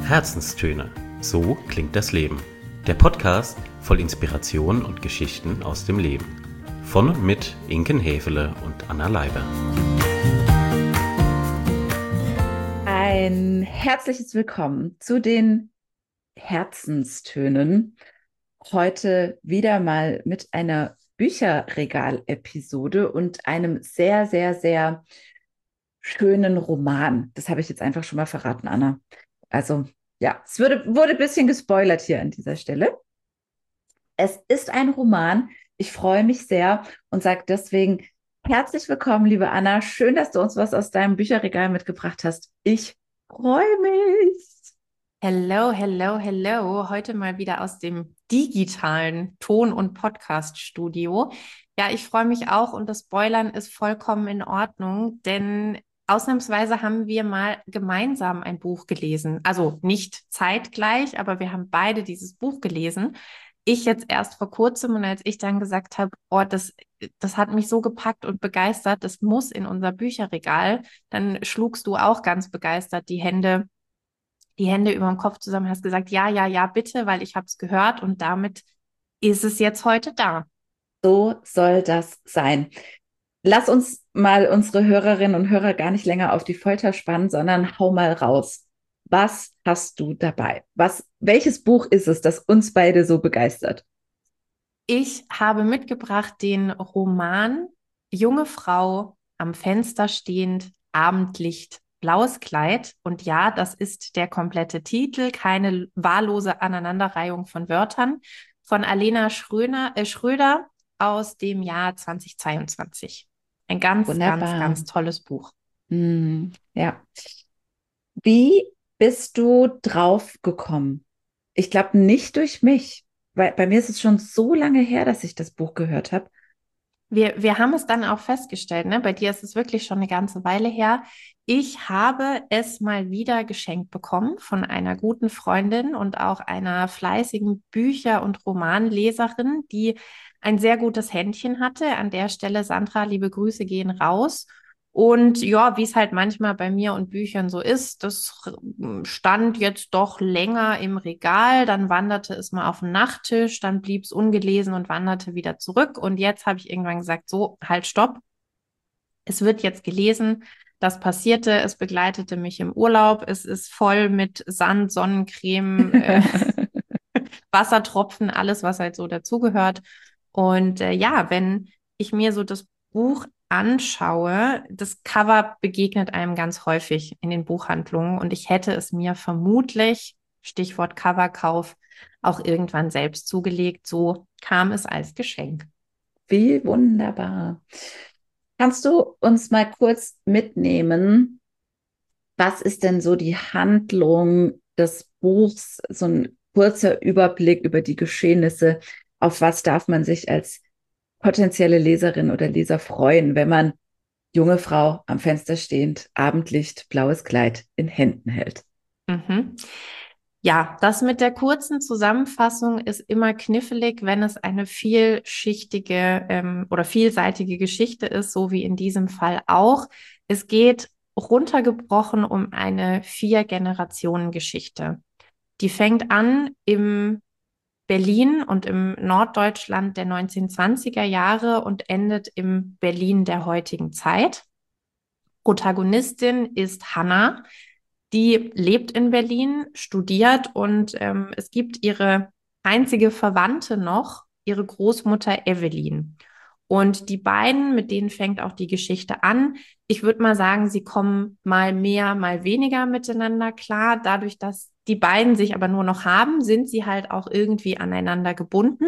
Herzenstöne. So klingt das Leben. Der Podcast voll Inspiration und Geschichten aus dem Leben. Von und mit Inken Häfele und Anna Leiber. Ein herzliches Willkommen zu den Herzenstönen. Heute wieder mal mit einer Bücherregal-Episode und einem sehr, sehr, sehr schönen Roman. Das habe ich jetzt einfach schon mal verraten, Anna. Also ja, es wurde ein bisschen gespoilert hier an dieser Stelle. Es ist ein Roman. Ich freue mich sehr und sage deswegen herzlich willkommen, liebe Anna. Schön, dass du uns was aus deinem Bücherregal mitgebracht hast. Ich freue mich. Hello, hello, hello. Heute mal wieder aus dem digitalen Ton- und Podcast-Studio. Ja, ich freue mich auch und das Spoilern ist vollkommen in Ordnung, denn ausnahmsweise haben wir mal gemeinsam ein Buch gelesen. Also nicht zeitgleich, aber wir haben beide dieses Buch gelesen. Ich jetzt erst vor kurzem und als ich dann gesagt habe, oh, das hat mich so gepackt und begeistert, das muss in unser Bücherregal, dann schlugst du auch ganz begeistert die Hände über dem Kopf zusammen, hast gesagt, ja, ja, ja, bitte, weil ich habe es gehört und damit ist es jetzt heute da. So soll das sein. Lass uns mal unsere Hörerinnen und Hörer gar nicht länger auf die Folter spannen, sondern hau mal raus. Was hast du dabei? Welches Buch ist es, das uns beide so begeistert? Ich habe mitgebracht den Roman Junge Frau am Fenster stehend, Abendlicht, blaues Kleid. Und ja, das ist der komplette Titel, keine wahllose Aneinanderreihung von Wörtern, von Alena Schröder aus dem Jahr 2022. Ein ganz, ganz, Wunderbar. ganz tolles Buch. Ja. Wie bist du drauf gekommen? Ich glaube nicht durch mich, weil bei mir ist es schon so lange her, dass ich das Buch gehört habe. Wir haben es dann auch festgestellt, ne? Bei dir ist es wirklich schon eine ganze Weile her. Ich habe es mal wieder geschenkt bekommen von einer guten Freundin und auch einer fleißigen Bücher- und Romanleserin, die ein sehr gutes Händchen hatte. An der Stelle, Sandra, liebe Grüße gehen raus. Und ja, wie es halt manchmal bei mir und Büchern so ist, das stand jetzt doch länger im Regal, dann wanderte es mal auf den Nachttisch, dann blieb es ungelesen und wanderte wieder zurück. Und jetzt habe ich irgendwann gesagt, so, halt, stopp, es wird jetzt gelesen. Das passierte, es begleitete mich im Urlaub, es ist voll mit Sand, Sonnencreme, Wassertropfen, alles, was halt so dazugehört. Und ja, wenn ich mir so das Buch anschaue, das Cover begegnet einem ganz häufig in den Buchhandlungen und ich hätte es mir vermutlich, Stichwort Coverkauf, auch irgendwann selbst zugelegt. So kam es als Geschenk. Wie wunderbar. Kannst du uns mal kurz mitnehmen? Was ist denn so die Handlung des Buchs? So ein kurzer Überblick über die Geschehnisse. Auf was darf man sich als potenzielle Leserin oder Leser freuen, wenn man junge Frau am Fenster stehend, Abendlicht, blaues Kleid in Händen hält? Mhm. Ja, das mit der kurzen Zusammenfassung ist immer knifflig, wenn es eine vielschichtige oder vielseitige Geschichte ist, so wie in diesem Fall auch. Es geht runtergebrochen um eine Vier-Generationen-Geschichte. Die fängt an im Berlin und im Norddeutschland der 1920er Jahre und endet im Berlin der heutigen Zeit. Protagonistin ist Hannah. Die lebt in Berlin, studiert und es gibt ihre einzige Verwandte noch, ihre Großmutter Evelyn. Und die beiden, mit denen fängt auch die Geschichte an. Ich würde mal sagen, sie kommen mal mehr, mal weniger miteinander klar. Dadurch, dass die beiden sich aber nur noch haben, sind sie halt auch irgendwie aneinander gebunden.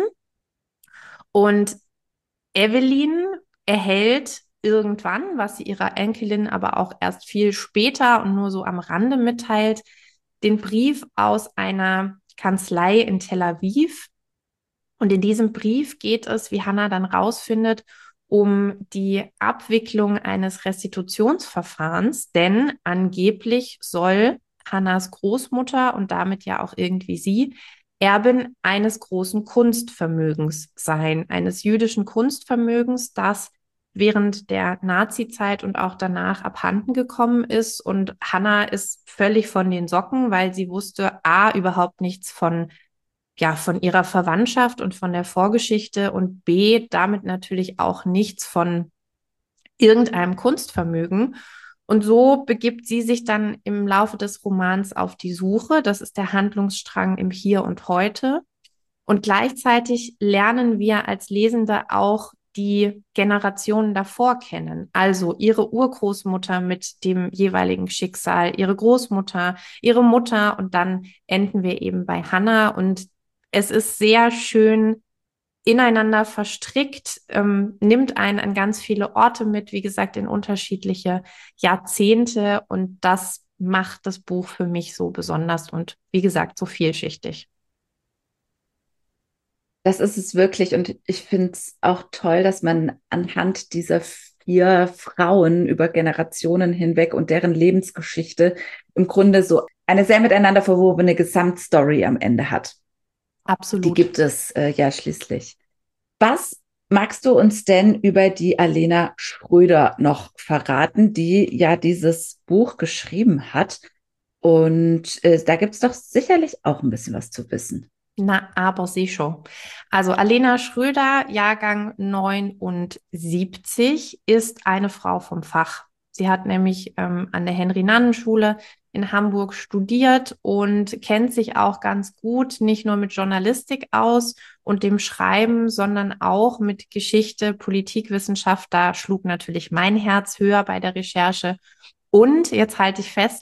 Und Evelyn erhält irgendwann, was sie ihrer Enkelin aber auch erst viel später und nur so am Rande mitteilt, den Brief aus einer Kanzlei in Tel Aviv. Und in diesem Brief geht es, wie Hannah dann rausfindet, um die Abwicklung eines Restitutionsverfahrens, denn angeblich soll Hannahs Großmutter und damit ja auch irgendwie sie Erbin eines großen Kunstvermögens sein, eines jüdischen Kunstvermögens, das während der Nazi-Zeit und auch danach abhanden gekommen ist. Und Hannah ist völlig von den Socken, weil sie wusste A, überhaupt nichts von ihrer Verwandtschaft und von der Vorgeschichte und B, damit natürlich auch nichts von irgendeinem Kunstvermögen. Und so begibt sie sich dann im Laufe des Romans auf die Suche. Das ist der Handlungsstrang im Hier und Heute. Und gleichzeitig lernen wir als Lesende auch die Generationen davor kennen. Also ihre Urgroßmutter mit dem jeweiligen Schicksal, ihre Großmutter, ihre Mutter und dann enden wir eben bei Hannah. Und es ist sehr schön ineinander verstrickt, nimmt einen an ganz viele Orte mit, wie gesagt, in unterschiedliche Jahrzehnte. Und das macht das Buch für mich so besonders und, wie gesagt, so vielschichtig. Das ist es wirklich. Und ich finde es auch toll, dass man anhand dieser 4 Frauen über Generationen hinweg und deren Lebensgeschichte im Grunde so eine sehr miteinander verwobene Gesamtstory am Ende hat. Absolut. Die gibt es ja schließlich. Was magst du uns denn über die Alena Schröder noch verraten, die ja dieses Buch geschrieben hat? Und da gibt es doch sicherlich auch ein bisschen was zu wissen. Na, aber sicher. Also Alena Schröder, Jahrgang 79, ist eine Frau vom Fach. Sie hat nämlich an der Henry-Nannen-Schule in Hamburg studiert und kennt sich auch ganz gut nicht nur mit Journalistik aus und dem Schreiben, sondern auch mit Geschichte, Politikwissenschaft. Da schlug natürlich mein Herz höher bei der Recherche. Und jetzt halte ich fest,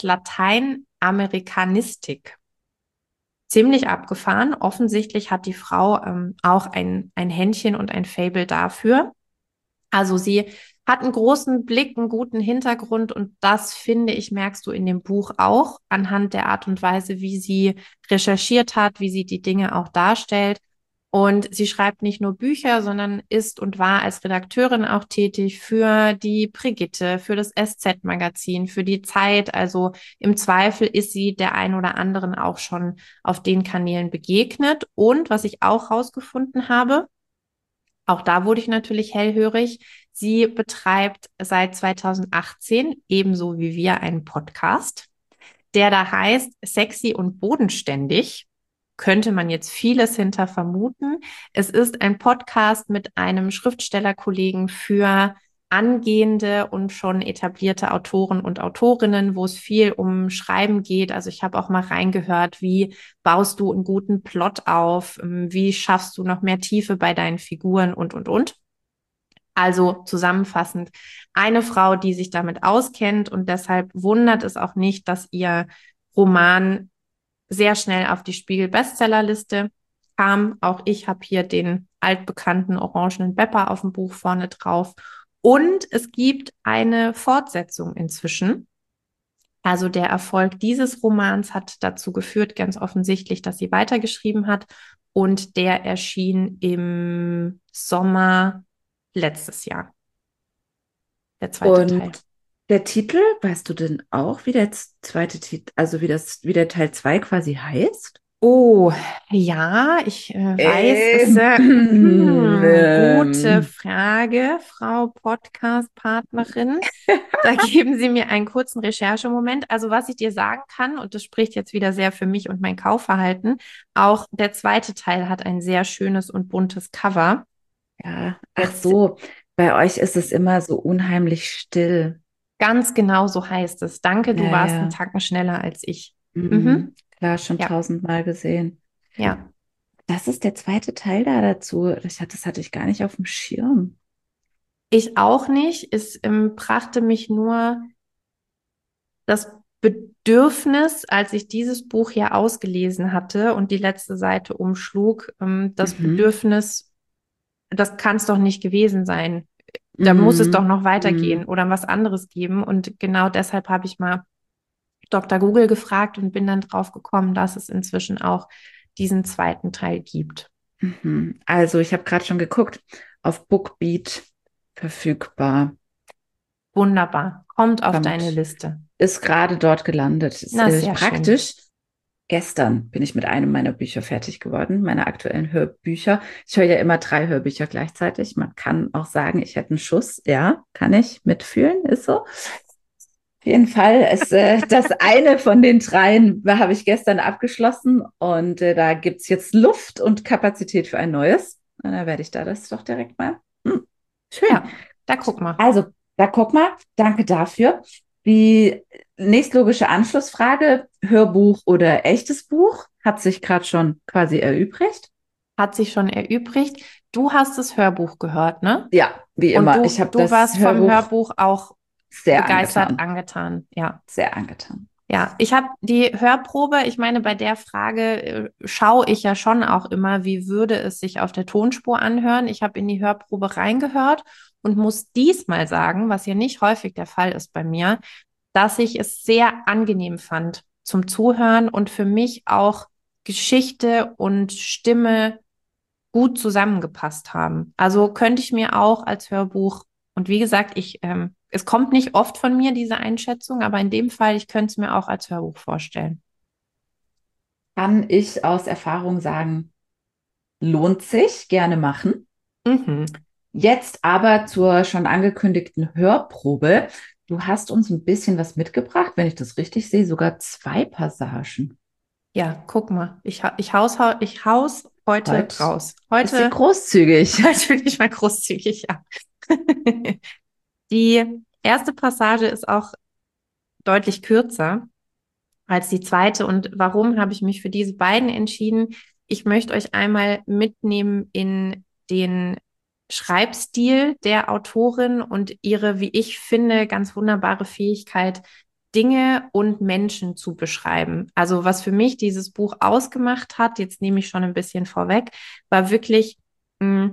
Lateinamerikanistik. Ziemlich abgefahren. Offensichtlich hat die Frau auch ein Händchen und ein Faible dafür. Also sie hat einen großen Blick, einen guten Hintergrund und das, finde ich, merkst du in dem Buch auch anhand der Art und Weise, wie sie recherchiert hat, wie sie die Dinge auch darstellt. Und sie schreibt nicht nur Bücher, sondern ist und war als Redakteurin auch tätig für die Brigitte, für das SZ-Magazin, für die Zeit. Also im Zweifel ist sie der ein oder anderen auch schon auf den Kanälen begegnet. Und was ich auch herausgefunden habe, auch da wurde ich natürlich hellhörig. Sie betreibt seit 2018 ebenso wie wir einen Podcast, der da heißt Sexy und bodenständig. Könnte man jetzt vieles hinter vermuten. Es ist ein Podcast mit einem Schriftstellerkollegen für angehende und schon etablierte Autoren und Autorinnen, wo es viel um Schreiben geht. Also ich habe auch mal reingehört, wie baust du einen guten Plot auf, wie schaffst du noch mehr Tiefe bei deinen Figuren und. Also zusammenfassend eine Frau, die sich damit auskennt und deshalb wundert es auch nicht, dass ihr Roman sehr schnell auf die Spiegel-Bestsellerliste kam. Auch ich habe hier den altbekannten orangenen Bepper auf dem Buch vorne drauf. Und es gibt eine Fortsetzung inzwischen. Also der Erfolg dieses Romans hat dazu geführt, ganz offensichtlich, dass sie weitergeschrieben hat. Und der erschien im Sommer letztes Jahr. Der zweite Teil. Der Titel, weißt du denn auch, wie der zweite Titel, also wie der Teil 2 quasi heißt? Oh, ja, ich weiß es. Gute Frage, Frau Podcast-Partnerin. Da geben Sie mir einen kurzen Recherchemoment. Also was ich dir sagen kann, und das spricht jetzt wieder sehr für mich und mein Kaufverhalten, auch der zweite Teil hat ein sehr schönes und buntes Cover. Ja, ach so, bei euch ist es immer so unheimlich still. Ganz genau so heißt es. Danke, du warst einen Tacken schneller als ich. Klar, schon 1000-mal gesehen. Ja. Das ist der zweite Teil da dazu. Das hatte ich gar nicht auf dem Schirm. Ich auch nicht. Es brachte mich nur das Bedürfnis, als ich dieses Buch hier ausgelesen hatte und die letzte Seite umschlug, das Bedürfnis, das kann es doch nicht gewesen sein. Da muss es doch noch weitergehen oder was anderes geben. Und genau deshalb habe ich mal Dr. Google gefragt und bin dann drauf gekommen, dass es inzwischen auch diesen zweiten Teil gibt. Also ich habe gerade schon geguckt, auf Bookbeat verfügbar. Wunderbar. Kommt auf deine Liste. Ist gerade dort gelandet. Ist praktisch. Schön. gestern bin ich mit einem meiner Bücher fertig geworden, meiner aktuellen Hörbücher. Ich höre ja immer 3 Hörbücher gleichzeitig. Man kann auch sagen, ich hätte einen Schuss. Ja, kann ich mitfühlen, ist so. Auf jeden Fall ist das eine von den 3 habe ich gestern abgeschlossen und da gibt es jetzt Luft und Kapazität für ein neues. Und da werde ich da das doch direkt mal. Schön. Ja, da guck mal. Also, da guck mal, danke dafür. Die nächstlogische Anschlussfrage, Hörbuch oder echtes Buch, hat sich gerade schon quasi erübrigt. Hat sich schon erübrigt. Du hast das Hörbuch gehört, ne? Ja, wie Und immer. Ich habe du das warst vom Hörbuch auch sehr begeistert angetan. Ja. Sehr angetan. Ja, ich habe die Hörprobe, ich meine, bei der Frage schaue ich ja schon auch immer, wie würde es sich auf der Tonspur anhören. Ich habe in die Hörprobe reingehört und muss diesmal sagen, was ja nicht häufig der Fall ist bei mir, dass ich es sehr angenehm fand zum Zuhören und für mich auch Geschichte und Stimme gut zusammengepasst haben. Also könnte ich mir auch als Hörbuch, und wie gesagt, es kommt nicht oft von mir, diese Einschätzung, aber in dem Fall, ich könnte es mir auch als Hörbuch vorstellen. Kann ich aus Erfahrung sagen, lohnt sich, gerne machen. Mhm. Jetzt aber zur schon angekündigten Hörprobe. Du hast uns ein bisschen was mitgebracht, wenn ich das richtig sehe, sogar 2 Passagen. Ja, guck mal, ich haus heute raus. Ist sie Heute, großzügig. heute bin ich mal großzügig, ja. Die erste Passage ist auch deutlich kürzer als die zweite. Und warum habe ich mich für diese beiden entschieden? Ich möchte euch einmal mitnehmen in den Schreibstil der Autorin und ihre, wie ich finde, ganz wunderbare Fähigkeit, Dinge und Menschen zu beschreiben. Also was für mich dieses Buch ausgemacht hat, jetzt nehme ich schon ein bisschen vorweg, war wirklich mh,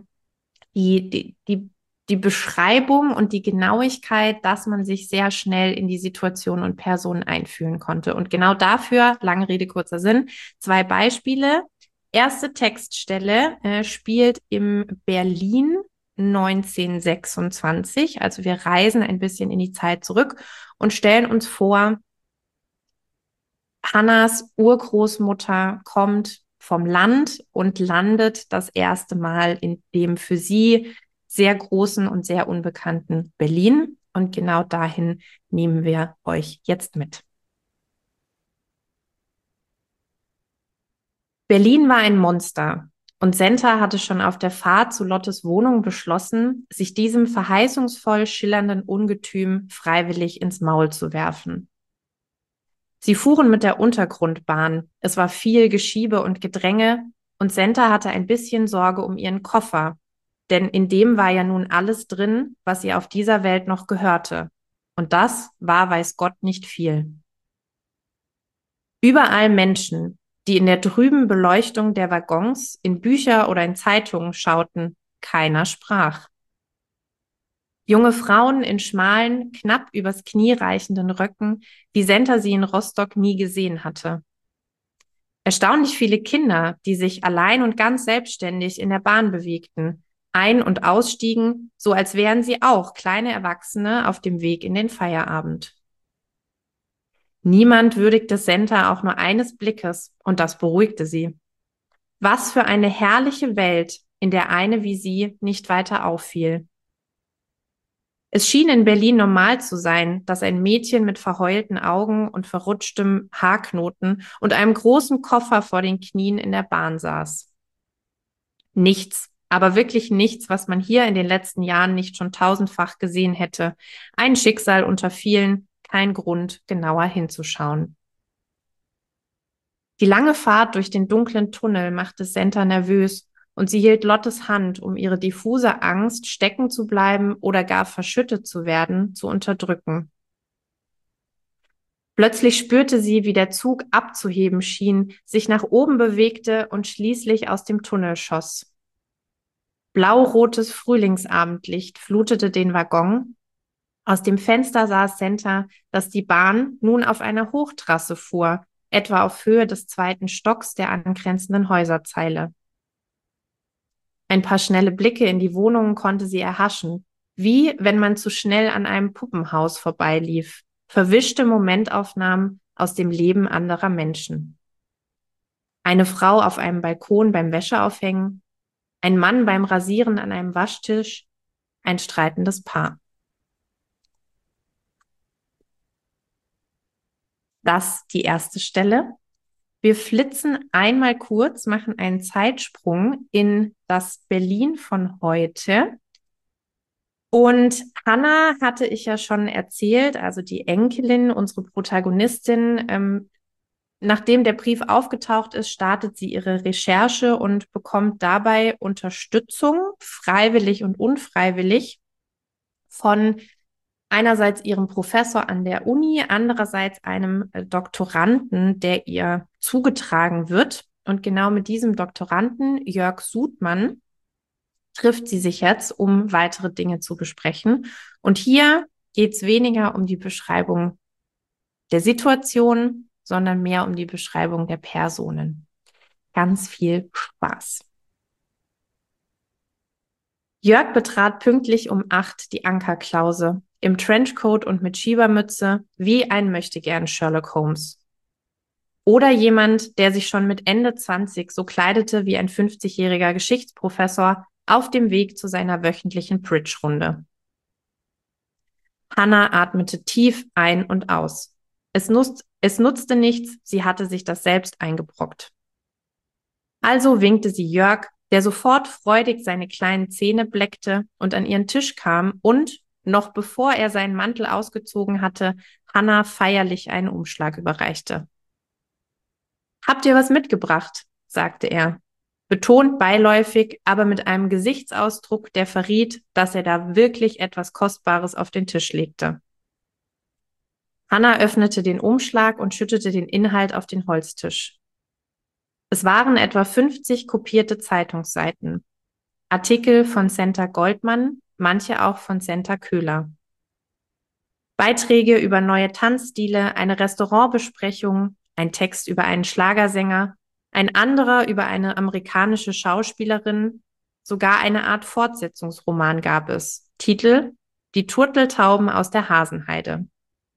die Beschreibung und die Genauigkeit, dass man sich sehr schnell in die Situation und Person einfühlen konnte. Und genau dafür, lange Rede, kurzer Sinn, 2 Beispiele. Erste Textstelle spielt im Berlin 1926. Also wir reisen ein bisschen in die Zeit zurück und stellen uns vor, Hannas Urgroßmutter kommt vom Land und landet das erste Mal in dem für sie sehr großen und sehr unbekannten Berlin. Und genau dahin nehmen wir euch jetzt mit. Berlin war ein Monster. Und Senta hatte schon auf der Fahrt zu Lottes Wohnung beschlossen, sich diesem verheißungsvoll schillernden Ungetüm freiwillig ins Maul zu werfen. Sie fuhren mit der Untergrundbahn. Es war viel Geschiebe und Gedränge und Senta hatte ein bisschen Sorge um ihren Koffer, denn in dem war ja nun alles drin, was ihr auf dieser Welt noch gehörte. Und das war, weiß Gott, nicht viel. Überall Menschen, die in der trüben Beleuchtung der Waggons in Bücher oder in Zeitungen schauten. Keiner sprach. Junge Frauen in schmalen, knapp übers Knie reichenden Röcken, wie Senta sie in Rostock nie gesehen hatte. Erstaunlich viele Kinder, die sich allein und ganz selbstständig in der Bahn bewegten, ein- und ausstiegen, so als wären sie auch kleine Erwachsene auf dem Weg in den Feierabend. Niemand würdigte Senta auch nur eines Blickes, und das beruhigte sie. Was für eine herrliche Welt, in der eine wie sie nicht weiter auffiel. Es schien in Berlin normal zu sein, dass ein Mädchen mit verheulten Augen und verrutschtem Haarknoten und einem großen Koffer vor den Knien in der Bahn saß. Nichts, aber wirklich nichts, was man hier in den letzten Jahren nicht schon tausendfach gesehen hätte. Ein Schicksal unter vielen, kein Grund, genauer hinzuschauen. Die lange Fahrt durch den dunklen Tunnel machte Senta nervös und sie hielt Lottes Hand, um ihre diffuse Angst, stecken zu bleiben oder gar verschüttet zu werden, zu unterdrücken. Plötzlich spürte sie, wie der Zug abzuheben schien, sich nach oben bewegte und schließlich aus dem Tunnel schoss. Blau-rotes Frühlingsabendlicht flutete den Waggon. Aus dem Fenster sah Senta, dass die Bahn nun auf einer Hochtrasse fuhr, etwa auf Höhe des 2. Stocks der angrenzenden Häuserzeile. Ein paar schnelle Blicke in die Wohnungen konnte sie erhaschen, wie wenn man zu schnell an einem Puppenhaus vorbeilief. Verwischte Momentaufnahmen aus dem Leben anderer Menschen. eine Frau auf einem Balkon beim Wäscheaufhängen, ein Mann beim Rasieren an einem Waschtisch, ein streitendes Paar. Das die erste Stelle. Wir flitzen einmal kurz, machen einen Zeitsprung in das Berlin von heute. Und Hannah hatte ich ja schon erzählt, also die Enkelin, unsere Protagonistin. Nachdem der Brief aufgetaucht ist, startet sie ihre Recherche und bekommt dabei Unterstützung, freiwillig und unfreiwillig, von einerseits ihrem Professor an der Uni, andererseits einem Doktoranden, der ihr zugetragen wird. Und genau mit diesem Doktoranden, Jörg Sudmann, trifft sie sich jetzt, um weitere Dinge zu besprechen. Und hier geht es weniger um die Beschreibung der Situation, sondern mehr um die Beschreibung der Personen. Ganz viel Spaß. Jörg betrat pünktlich um 8 die Ankerklause, im Trenchcoat und mit Schiebermütze, wie ein Möchtegern Sherlock Holmes. Oder jemand, der sich schon mit Ende 20 so kleidete wie ein 50-jähriger Geschichtsprofessor auf dem Weg zu seiner wöchentlichen Bridge-Runde. Hannah atmete tief ein und aus. Es nutzte nichts, sie hatte sich das selbst eingebrockt. Also winkte sie Jörg, der sofort freudig seine kleinen Zähne bleckte und an ihren Tisch kam und, noch bevor er seinen Mantel ausgezogen hatte, Hannah feierlich einen Umschlag überreichte. »Habt ihr was mitgebracht?« sagte er, betont beiläufig, aber mit einem Gesichtsausdruck, der verriet, dass er da wirklich etwas Kostbares auf den Tisch legte. Hannah öffnete den Umschlag und schüttete den Inhalt auf den Holztisch. Es waren etwa 50 kopierte Zeitungsseiten. Artikel von Senta Goldmann, manche auch von Senta Köhler. Beiträge über neue Tanzstile, eine Restaurantbesprechung, ein Text über einen Schlagersänger, ein anderer über eine amerikanische Schauspielerin, sogar eine Art Fortsetzungsroman gab es. Titel: Die Turteltauben aus der Hasenheide.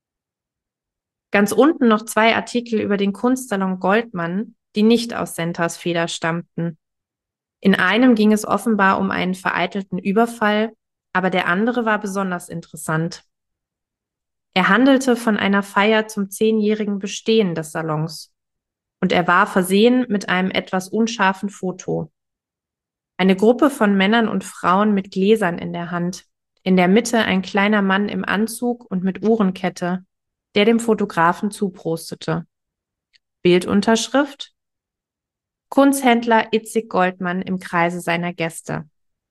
Ganz unten noch 2 Artikel über den Kunstsalon Goldmann, die nicht aus Sentas Feder stammten. In einem ging es offenbar um einen vereitelten Überfall, aber der andere war besonders interessant. Er handelte von einer Feier zum 10-jährigen Bestehen des Salons und er war versehen mit einem etwas unscharfen Foto. Eine Gruppe von Männern und Frauen mit Gläsern in der Hand, in der Mitte ein kleiner Mann im Anzug und mit Uhrenkette, der dem Fotografen zuprostete. Bildunterschrift: Kunsthändler Itzig Goldmann im Kreise seiner Gäste.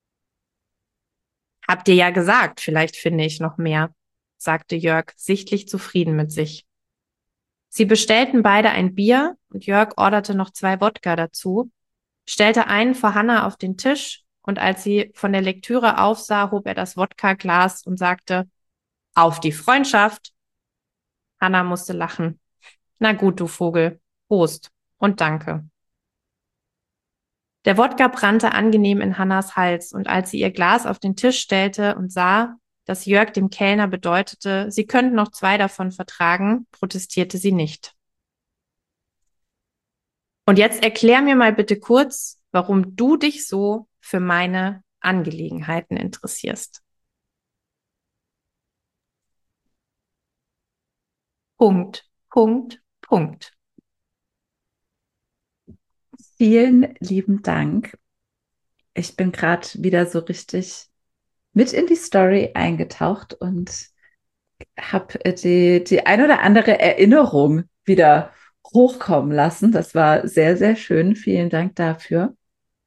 »Habt ihr ja gesagt, vielleicht finde ich noch mehr«, sagte Jörg, sichtlich zufrieden mit sich. Sie bestellten beide ein Bier und Jörg orderte noch 2 Wodka dazu, stellte einen vor Hannah auf den Tisch und als sie von der Lektüre aufsah, hob er das Wodka-Glas und sagte: »Auf die Freundschaft!« Hannah musste lachen. »Na gut, du Vogel. Prost und danke.« Der Wodka brannte angenehm in Hannahs Hals und als sie ihr Glas auf den Tisch stellte und sah, dass Jörg dem Kellner bedeutete, sie könnten noch 2 davon vertragen, protestierte sie nicht. »Und jetzt erklär mir mal bitte kurz, warum du dich so für meine Angelegenheiten interessierst.« Punkt, Punkt, Punkt. Vielen lieben Dank. Ich bin gerade wieder so richtig mit in die Story eingetaucht und habe die ein oder andere Erinnerung wieder hochkommen lassen. Das war sehr, sehr schön. Vielen Dank dafür.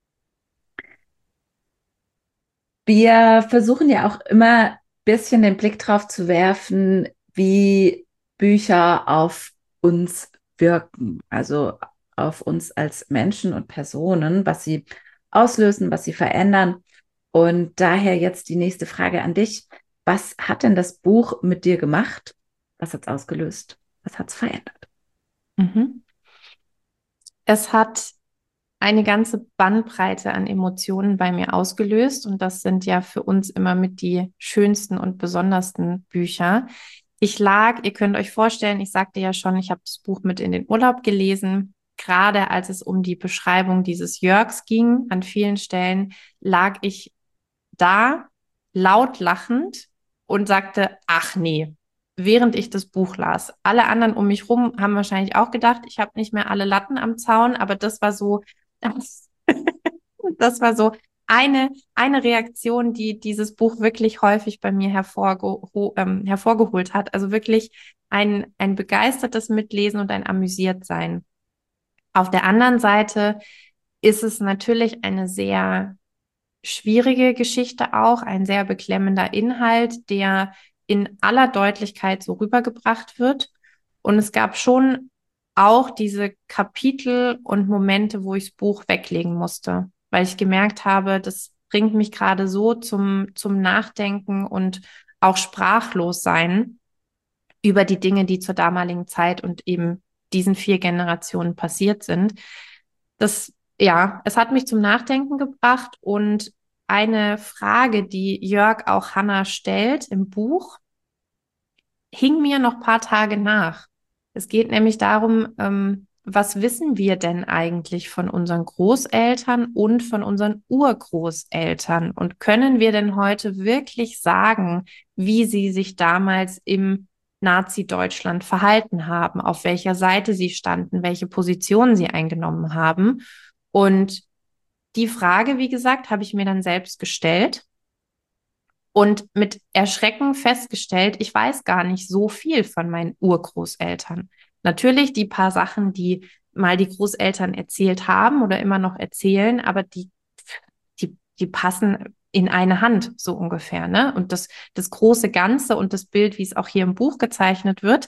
Wir versuchen ja auch immer ein bisschen den Blick drauf zu werfen, wie Bücher auf uns wirken, also auf uns als Menschen und Personen, was sie auslösen, was sie verändern. Und daher jetzt die nächste Frage an dich. Was hat denn das Buch mit dir gemacht? Was hat es ausgelöst? Was hat es verändert? Es hat eine ganze Bandbreite an Emotionen bei mir ausgelöst und das sind ja für uns immer mit die schönsten und besondersten Bücher. Ihr könnt euch vorstellen, ich sagte ja schon, ich habe das Buch mit in den Urlaub gelesen gerade als es um die Beschreibung dieses Jörgs ging, an vielen Stellen lag ich da laut lachend und sagte, ach nee, während ich das Buch las. Alle anderen um mich rum haben wahrscheinlich auch gedacht, ich habe nicht mehr alle Latten am Zaun, aber das war so, das war so eine Reaktion, die dieses Buch wirklich häufig bei mir hervorgeholt hat. Also wirklich ein begeistertes Mitlesen und ein Amüsiertsein. Auf der anderen Seite ist es natürlich eine sehr schwierige Geschichte auch, ein sehr beklemmender Inhalt, der in aller Deutlichkeit so rübergebracht wird. Und es gab schon auch diese Kapitel und Momente, wo ich das Buch weglegen musste, weil ich gemerkt habe, das bringt mich gerade so zum Nachdenken und auch sprachlos sein über die Dinge, die zur damaligen Zeit und eben diesen 4 Generationen passiert sind. Ja, es hat mich zum Nachdenken gebracht und eine Frage, die Jörg auch Hannah stellt im Buch, hing mir noch ein paar Tage nach. Es geht nämlich darum, was wissen wir denn eigentlich von unseren Großeltern und von unseren Urgroßeltern? Und können wir denn heute wirklich sagen, wie sie sich damals im Nazi-Deutschland verhalten haben, auf welcher Seite sie standen, welche Position sie eingenommen haben? Und die Frage, wie gesagt, habe ich mir dann selbst gestellt und mit Erschrecken festgestellt, ich weiß gar nicht so viel von meinen Urgroßeltern. Natürlich die paar Sachen, die mal die Großeltern erzählt haben oder immer noch erzählen, aber die passen in eine Hand so ungefähr, ne? Und das große Ganze und das Bild, wie es auch hier im Buch gezeichnet wird,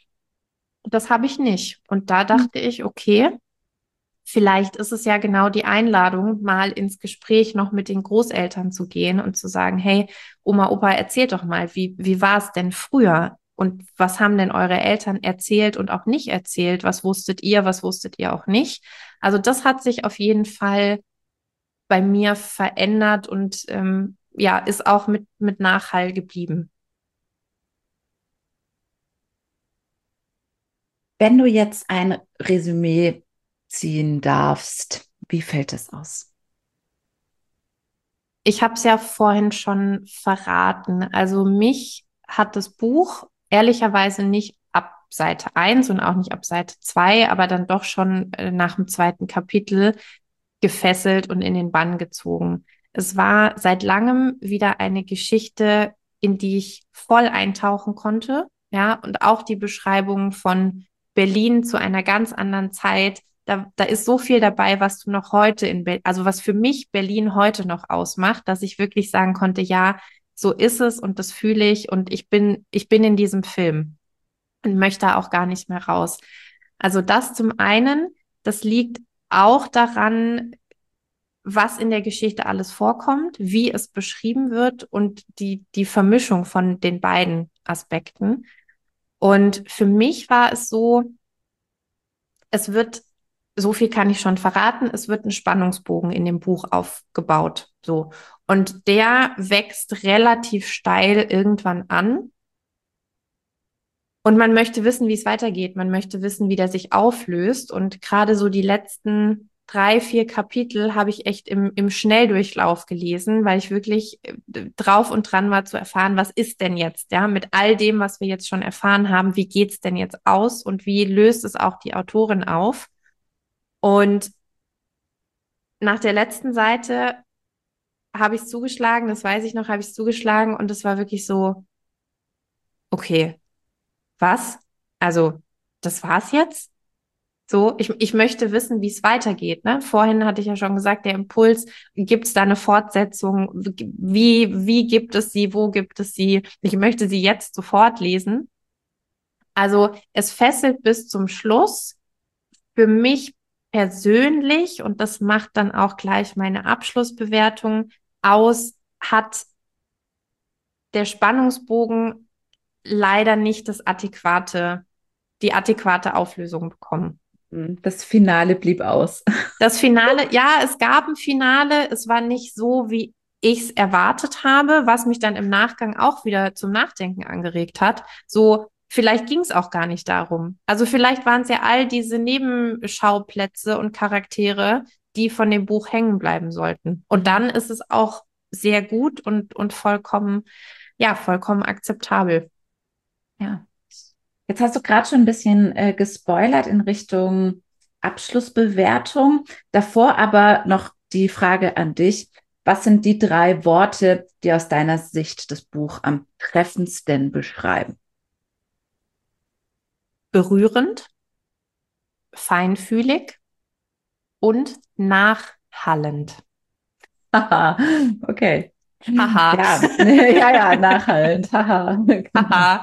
das habe ich nicht. Und da dachte ich, okay, vielleicht ist es ja genau die Einladung, mal ins Gespräch noch mit den Großeltern zu gehen und zu sagen, hey, Oma, Opa, erzählt doch mal, wie war es denn früher? Und was haben denn eure Eltern erzählt und auch nicht erzählt? Was wusstet ihr auch nicht? Also das hat sich auf jeden Fall bei mir verändert und ja, ist auch mit Nachhall geblieben. Wenn du jetzt ein Resümee ziehen darfst, wie fällt es aus? Ich habe es ja vorhin schon verraten. Also mich hat das Buch ehrlicherweise nicht ab Seite 1 und auch nicht ab Seite 2, aber dann doch schon nach dem 2. Kapitel gefesselt und in den Bann gezogen. Es war seit langem wieder eine Geschichte, in die ich voll eintauchen konnte. Ja, und auch die Beschreibung von Berlin zu einer ganz anderen Zeit. Da ist so viel dabei, was du noch heute also was für mich Berlin heute noch ausmacht, dass ich wirklich sagen konnte, ja, so ist es und das fühle ich und ich bin in diesem Film und möchte da auch gar nicht mehr raus. Also das zum einen, das liegt auch daran, was in der Geschichte alles vorkommt, wie es beschrieben wird und die Vermischung von den beiden Aspekten. Und für mich war es so, so viel kann ich schon verraten, es wird ein Spannungsbogen in dem Buch aufgebaut, so. Und der wächst relativ steil irgendwann an. Und man möchte wissen, wie es weitergeht. Man möchte wissen, wie der sich auflöst. Und gerade so die letzten 3, 4 Kapitel habe ich echt im Schnelldurchlauf gelesen, weil ich wirklich drauf und dran war zu erfahren, was ist denn jetzt, ja, mit all dem, was wir jetzt schon erfahren haben, wie geht's denn jetzt aus und wie löst es auch die Autorin auf? Und nach der letzten Seite habe ich zugeschlagen, das weiß ich noch, habe ich zugeschlagen und es war wirklich so, okay, was? Also, das war's jetzt? So, ich möchte wissen, wie es weitergeht. Ne? Vorhin hatte ich ja schon gesagt, der Impuls, gibt es da eine Fortsetzung? Wie gibt es sie? Wo gibt es sie? Ich möchte sie jetzt sofort lesen. Also es fesselt bis zum Schluss. Für mich persönlich, und das macht dann auch gleich meine Abschlussbewertung aus, hat der Spannungsbogen leider nicht die adäquate Auflösung bekommen. Das Finale blieb aus. Das Finale, ja, es gab ein Finale, es war nicht so, wie ich es erwartet habe, was mich dann im Nachgang auch wieder zum Nachdenken angeregt hat. So, vielleicht ging es auch gar nicht darum. Also vielleicht waren es ja all diese Nebenschauplätze und Charaktere, die von dem Buch hängen bleiben sollten. Und dann ist es auch sehr gut und vollkommen, ja, vollkommen akzeptabel. Ja. Jetzt hast du gerade schon ein bisschen gespoilert in Richtung Abschlussbewertung. Davor aber noch die Frage an dich. Was sind die 3 Worte, die aus deiner Sicht das Buch am treffendsten beschreiben? Berührend, feinfühlig und nachhallend. Haha, okay. Haha. Ja, ja, ja, nachhallend. Haha. Genau. Haha.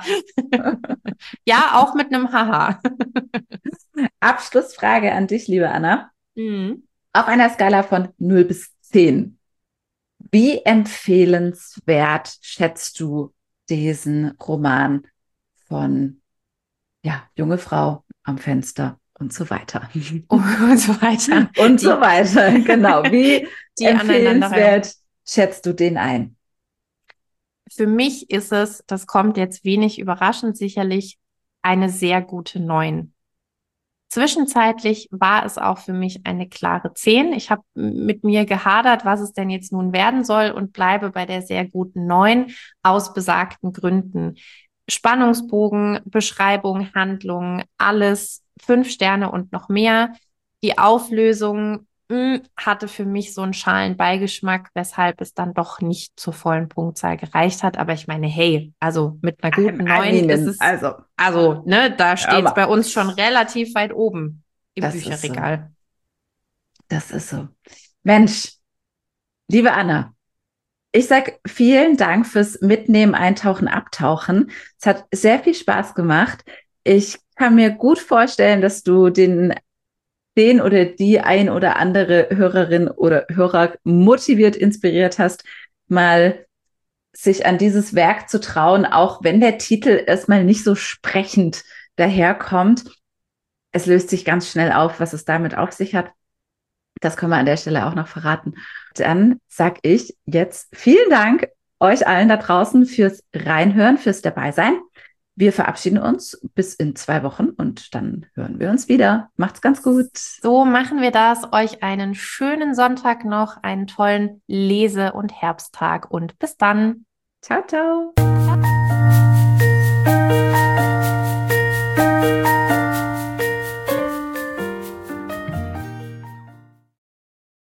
Ja, auch mit einem Haha. Abschlussfrage an dich, liebe Anna. Mhm. Auf einer Skala von 0 bis 10. Wie empfehlenswert schätzt du diesen Roman von junge Frau am Fenster und so weiter? Und so weiter. Und so weiter, genau. Wie die empfehlenswert schätzt du den ein? Für mich ist es, das kommt jetzt wenig überraschend, sicherlich eine sehr gute 9. Zwischenzeitlich war es auch für mich eine klare 10. Ich habe mit mir gehadert, was es denn jetzt nun werden soll und bleibe bei der sehr guten 9 aus besagten Gründen. Spannungsbogen, Beschreibung, Handlung, alles 5 Sterne und noch mehr. Die Auflösung hatte für mich so einen schalen Beigeschmack, weshalb es dann doch nicht zur vollen Punktzahl gereicht hat. Aber ich meine, hey, also mit einer guten 9 ist es, ne, da steht es bei uns schon relativ weit oben im Bücherregal. Das ist so. Mensch, liebe Anna, ich sag vielen Dank fürs Mitnehmen, Eintauchen, Abtauchen. Es hat sehr viel Spaß gemacht. Ich kann mir gut vorstellen, dass du den oder die ein oder andere Hörerin oder Hörer motiviert, inspiriert hast, mal sich an dieses Werk zu trauen, auch wenn der Titel erstmal nicht so sprechend daherkommt. Es löst sich ganz schnell auf, was es damit auf sich hat. Das können wir an der Stelle auch noch verraten. Dann sage ich jetzt vielen Dank euch allen da draußen fürs Reinhören, fürs Dabeisein. Wir verabschieden uns bis in 2 Wochen und dann hören wir uns wieder. Macht's ganz gut. So machen wir das. Euch einen schönen Sonntag noch, einen tollen Lese- und Herbsttag und bis dann. Ciao, ciao.